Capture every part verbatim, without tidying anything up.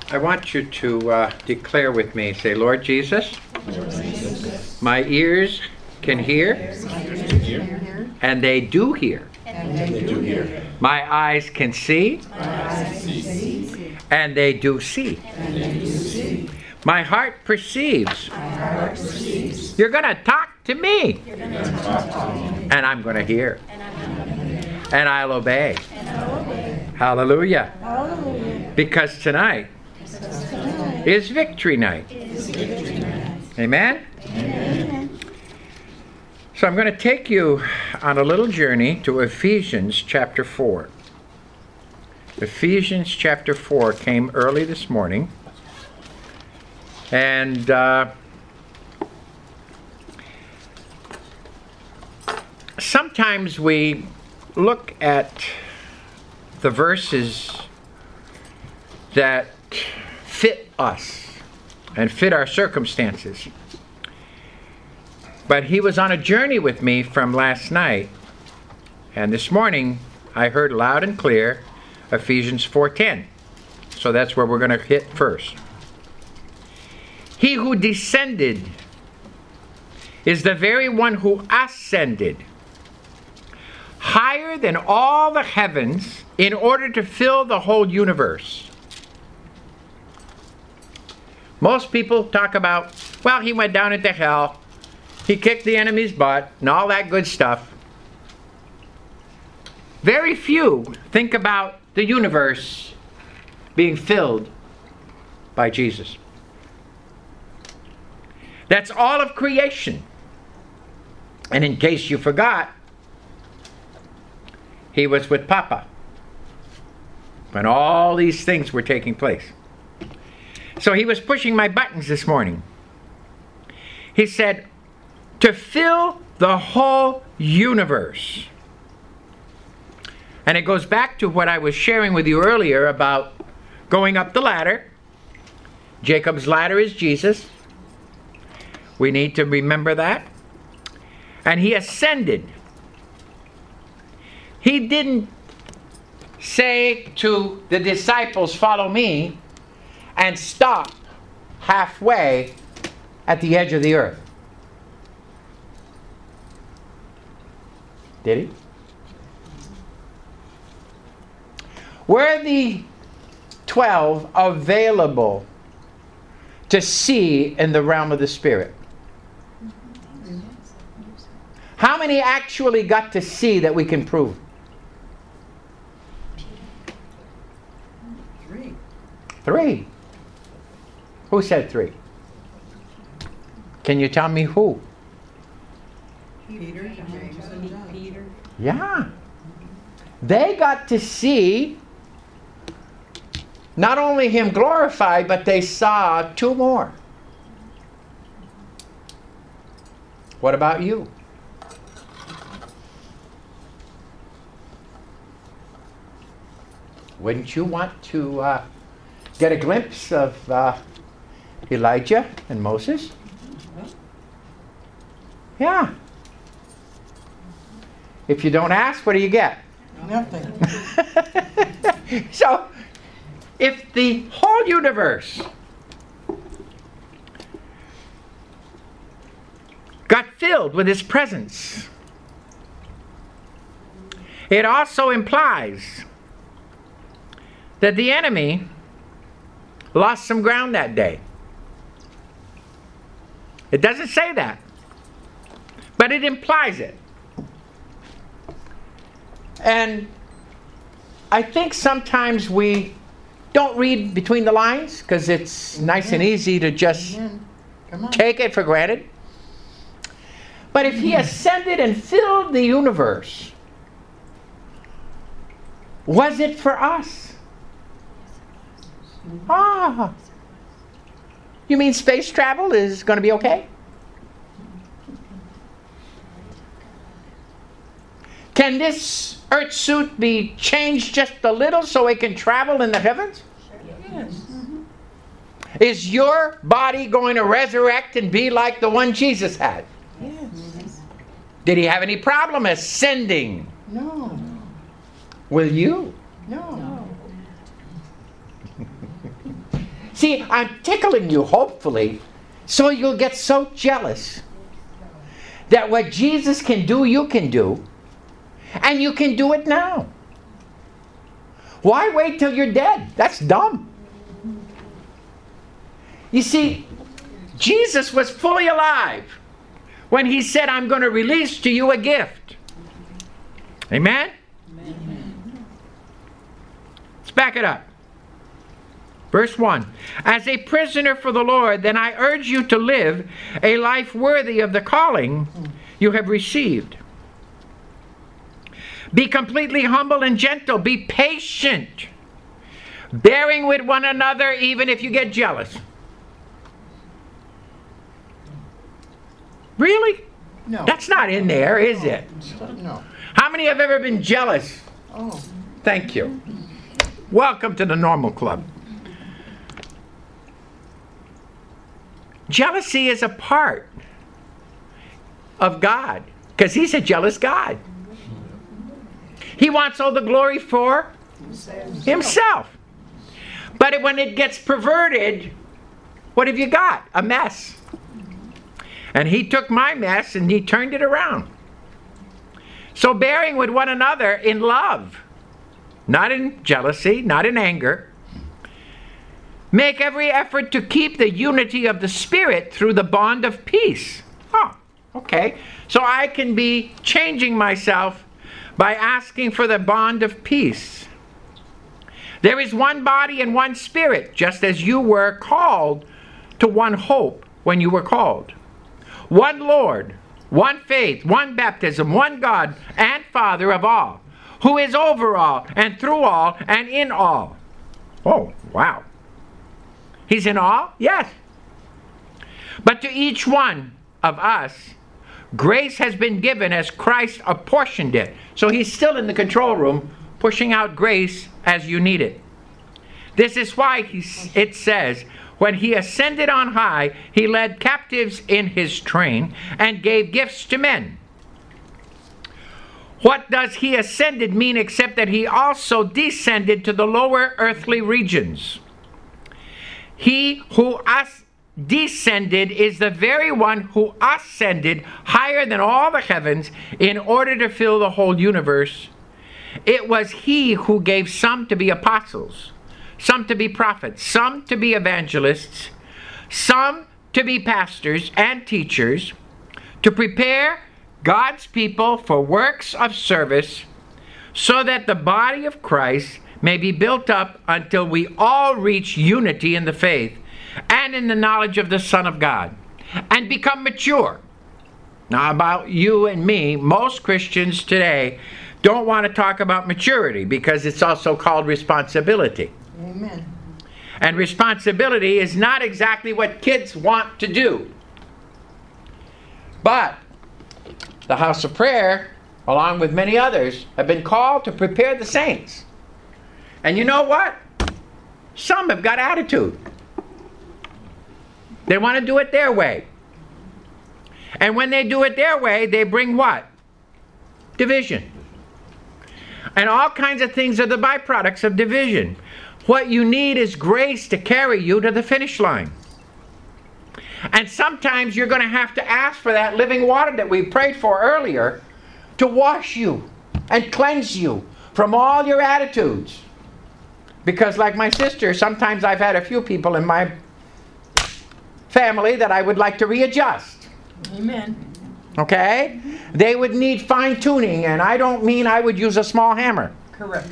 I want you to uh, declare with me. Say, Lord Jesus, Lord Jesus, my ears can hear, and they do hear. and they do hear. My eyes can see, My eyes can see, and they do see. and they do see. My heart perceives. My heart perceives. You're going to talk to me, You're going to talk to me, and I'm going to hear, and I'm going to hear, and I'll obey. and I'll obey. Hallelujah. Hallelujah. Because tonight Because tonight is victory night. is victory night. Amen? Amen. So I'm going to take you on a little journey to Ephesians chapter four. Ephesians chapter four came early this morning. And uh, sometimes we look at the verses that fit us and fit our circumstances. But he was on a journey with me from last night, and this morning I heard loud and clear Ephesians four ten. So that's where we're going to hit first. He who descended is the very one who ascended higher than all the heavens in order to fill the whole universe. Most people talk about, well, he went down into hell, he kicked the enemy's butt, and all that good stuff. Very few think about the universe being filled by Jesus. That's all of creation. And in case you forgot, he was with Papa when all these things were taking place. So he was pushing my buttons this morning. He said, to fill the whole universe. And it goes back to what I was sharing with you earlier about going up the ladder. Jacob's ladder is Jesus. We need to remember that. And he ascended. He didn't say to the disciples, follow me, and stop halfway at the edge of the earth. Did he? Were the twelve available to see in the realm of the Spirit? How many actually got to see that we can prove? Three. Three. Who said three? Can you tell me who? Peter, James, and John. Peter. Yeah. They got to see not only him glorified, but they saw two more. What about you? Wouldn't you want to uh, get a glimpse of uh, Elijah and Moses? Yeah. If you don't ask, what do you get? Nothing. So, if the whole universe got filled with his presence, it also implies that the enemy lost some ground that day. It doesn't say that, but it implies it. And I think sometimes we don't read between the lines because it's nice and easy to just Come on. take it for granted. But if he ascended and filled the universe, was it for us? Ah. You mean space travel is going to be okay? Can this earth suit be changed just a little so it can travel in the heavens? Yes. Is your body going to resurrect and be like the one Jesus had? Yes. Did he have any problem ascending? No. Will you? No. See, I'm tickling you, hopefully, so you'll get so jealous that what Jesus can do, you can do, and you can do it now. Why wait till you're dead? That's dumb. You see, Jesus was fully alive when he said, I'm going to release to you a gift. Amen? Amen. Let's back it up. Verse one. As a prisoner for the Lord, then I urge you to live a life worthy of the calling you have received. Be completely humble and gentle. Be patient, bearing with one another even if you get jealous. Really? No. That's not in there, is it? No. How many have ever been jealous? Oh. Thank you. Welcome to the normal club. Jealousy is a part of God, because he's a jealous God. He wants all the glory for himself. But when it gets perverted, what have you got? A mess. And he took my mess and he turned it around. So bearing with one another in love, not in jealousy, not in anger. Make every effort to keep the unity of the Spirit through the bond of peace. Oh, okay. So I can be changing myself by asking for the bond of peace. There is one body and one Spirit, just as you were called to one hope when you were called. One Lord, one faith, one baptism, one God and Father of all, who is over all and through all and in all. Oh, wow. He's in all? Yes. But to each one of us, grace has been given as Christ apportioned it. So he's still in the control room, pushing out grace as you need it. This is why he, it says, when he ascended on high, he led captives in his train and gave gifts to men. What does he ascended mean except that he also descended to the lower earthly regions? He who us descended is the very one who ascended higher than all the heavens in order to fill the whole universe. It was he who gave some to be apostles, some to be prophets, some to be evangelists, some to be pastors and teachers, to prepare God's people for works of service, so that the body of Christ may be built up until we all reach unity in the faith and in the knowledge of the Son of God, and become mature. Now, about you and me, most Christians today don't want to talk about maturity because it's also called responsibility. Amen. And responsibility is not exactly what kids want to do. But the house of prayer, along with many others, have been called to prepare the saints. And you know what? Some have got attitude. They want to do it their way. And when they do it their way, they bring what? Division. And all kinds of things are the byproducts of division. What you need is grace to carry you to the finish line. And sometimes you're going to have to ask for that living water that we prayed for earlier to wash you and cleanse you from all your attitudes. Because like my sister, sometimes I've had a few people in my family that I would like to readjust. Amen. Okay? They would need fine tuning, and I don't mean I would use a small hammer. Correct.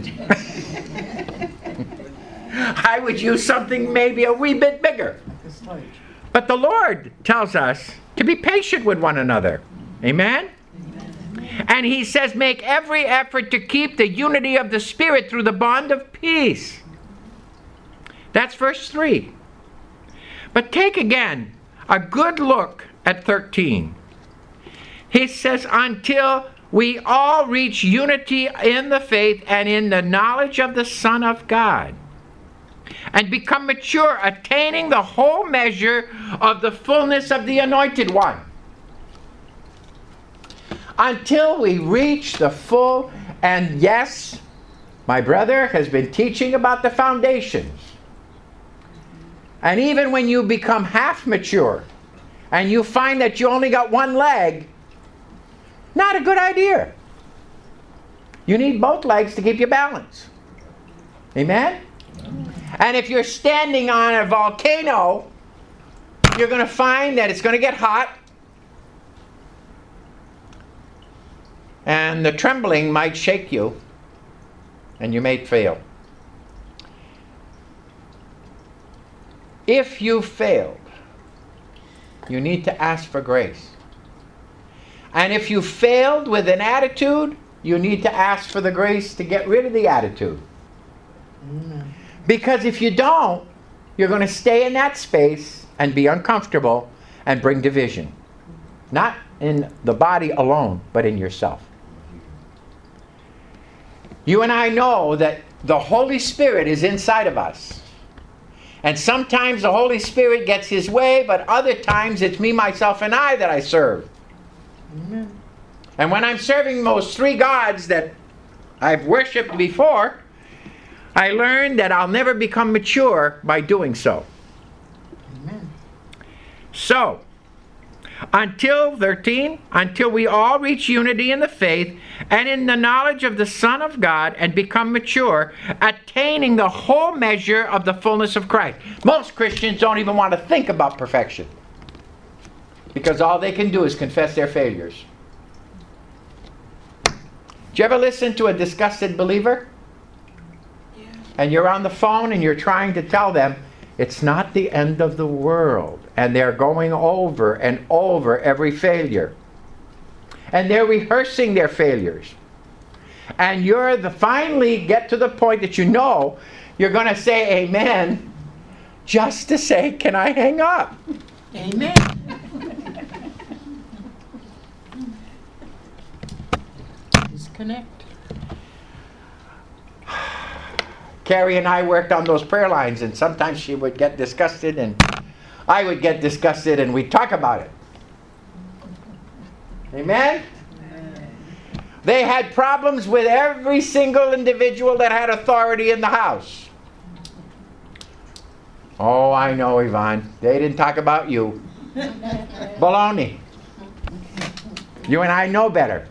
I would use something maybe a wee bit bigger. But the Lord tells us to be patient with one another. Amen? Amen? And he says, make every effort to keep the unity of the Spirit through the bond of peace. That's verse three. But take again a good look at thirteen. He says, until we all reach unity in the faith and in the knowledge of the Son of God, and become mature, attaining the whole measure of the fullness of the Anointed One. Until we reach the full, and yes, my brother has been teaching about the foundations. And even when you become half mature and you find that you only got one leg, not a good idea. You need both legs to keep you balanced. Amen? And if you're standing on a volcano, you're going to find that it's going to get hot. And the trembling might shake you. And you may fail. If you failed, you need to ask for grace. And if you failed with an attitude, you need to ask for the grace to get rid of the attitude. Amen. Because if you don't, you're going to stay in that space and be uncomfortable and bring division. Not in the body alone, but in yourself. You and I know that the Holy Spirit is inside of us. And sometimes the Holy Spirit gets His way, but other times it's me, myself, and I that I serve. Amen. And when I'm serving those three gods that I've worshipped before, I learned that I'll never become mature by doing so. Amen. So, until thirteen, until we all reach unity in the faith and in the knowledge of the Son of God and become mature, attaining the whole measure of the fullness of Christ. Most Christians don't even want to think about perfection, because all they can do is confess their failures. Did you ever listen to a disgusted believer? Yeah. And you're on the phone and you're trying to tell them it's not the end of the world. And they're going over and over every failure. And they're rehearsing their failures. And you're the finally get to the point that you know you're going to say amen just to say, can I hang up? Amen. Disconnect. Carrie and I worked on those prayer lines, and sometimes she would get disgusted and I would get disgusted, and we'd talk about it. Amen? They had problems with every single individual that had authority in the house. Oh, I know, Yvonne. They didn't talk about you. Baloney. You and I know better.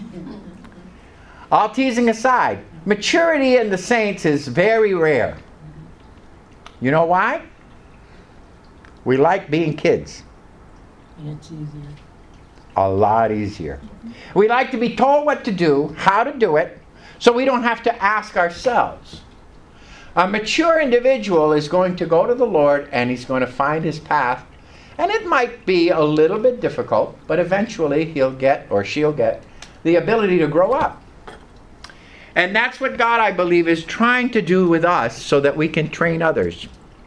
All teasing aside, maturity in the saints is very rare. You know why? We like being kids. It's easier. A lot easier. We like to be told what to do, how to do it, so we don't have to ask ourselves. A mature individual is going to go to the Lord and he's going to find his path. And it might be a little bit difficult, but eventually he'll get, or she'll get, the ability to grow up. And that's what God, I believe, is trying to do with us so that we can train others.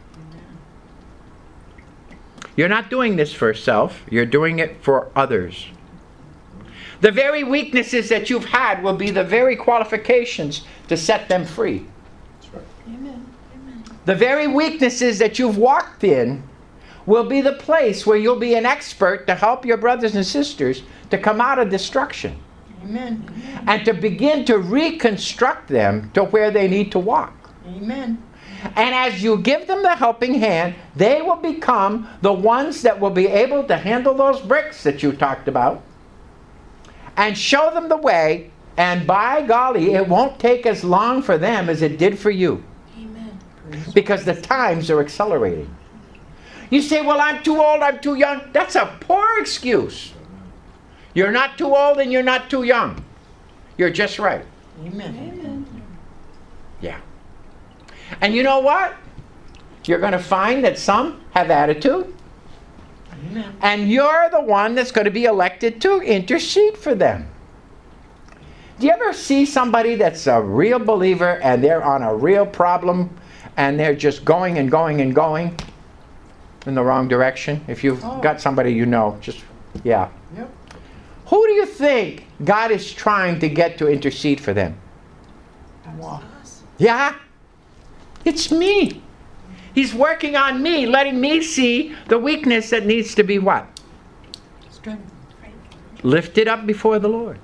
You're not doing this for self. You're doing it for others. The very weaknesses that you've had will be the very qualifications to set them free. That's right. Amen. Amen. The very weaknesses that you've walked in will be the place where you'll be an expert to help your brothers and sisters to come out of destruction. Amen. And to begin to reconstruct them to where they need to walk. Amen. And as you give them the helping hand, they will become the ones that will be able to handle those bricks that you talked about and show them the way. And by golly, it won't take as long for them as it did for you. Amen. Because the times are accelerating. You say, well, I'm too old, I'm too young. That's a poor excuse. You're not too old and you're not too young. You're just right. Amen. Amen. Yeah. And you know what? You're going to find that some have attitude. Amen. And you're the one that's going to be elected to intercede for them. Do you ever see somebody that's a real believer and they're on a real problem and they're just going and going and going in the wrong direction? If you've Oh. got somebody you know, just, yeah. Yep. Who do you think God is trying to get to intercede for them? Wow. Yeah? It's me. He's working on me, letting me see the weakness that needs to be what? Strength. Lifted up before the Lord.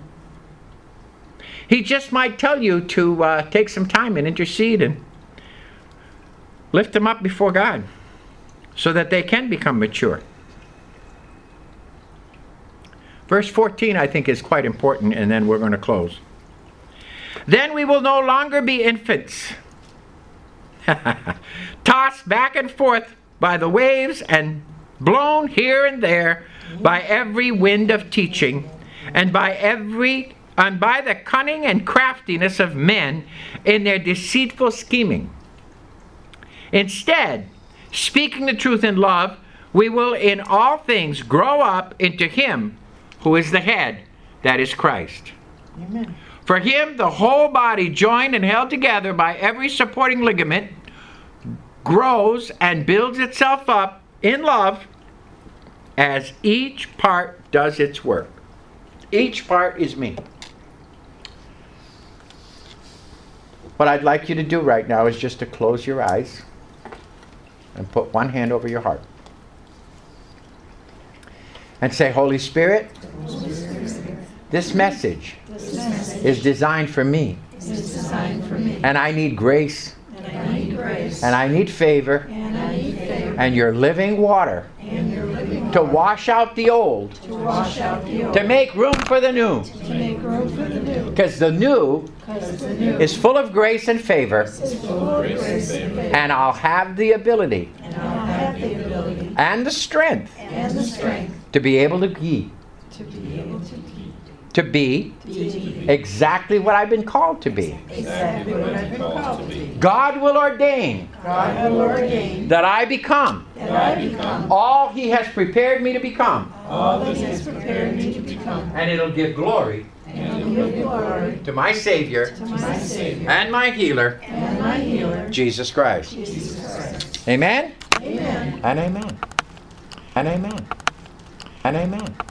He just might tell you to uh, take some time and intercede and lift them up before God. so that they can become mature. Verse fourteen, I think, is quite important, and then we're going to close. Then we will no longer be infants, tossed back and forth by the waves and blown here and there by every wind of teaching, and by every and by the cunning and craftiness of men in their deceitful scheming. Instead, speaking the truth in love, we will in all things grow up into Him who is the head, that is Christ. Amen. For Him, the whole body, joined and held together by every supporting ligament, grows and builds itself up in love as each part does its work. Each part is me. What I'd like you to do right now is just to close your eyes and put one hand over your heart. And say, Holy Spirit, Holy Spirit, this message this message is designed for me. is designed for me. And I need grace. And I need grace. And I need favor. And I need favor. And your living water And your living to water wash out the old. to wash out the old. To make room for the new. To make room for the new. Because the new Because the new is full of grace and favor. is full of grace and favor. And I'll have the ability And I'll have the ability and the strength and the strength to be able to be, to be able to be, to be be exactly what I've been called to be. exactly what I've been called to be. God will ordain God will ordain that I become that I become all He has prepared me to become. all that He has prepared me to become. And it'll give glory And He'll give glory to my Savior to my Savior and my healer, and my healer, Jesus Christ. Jesus Christ. Amen? Amen. And amen. And amen. And amen.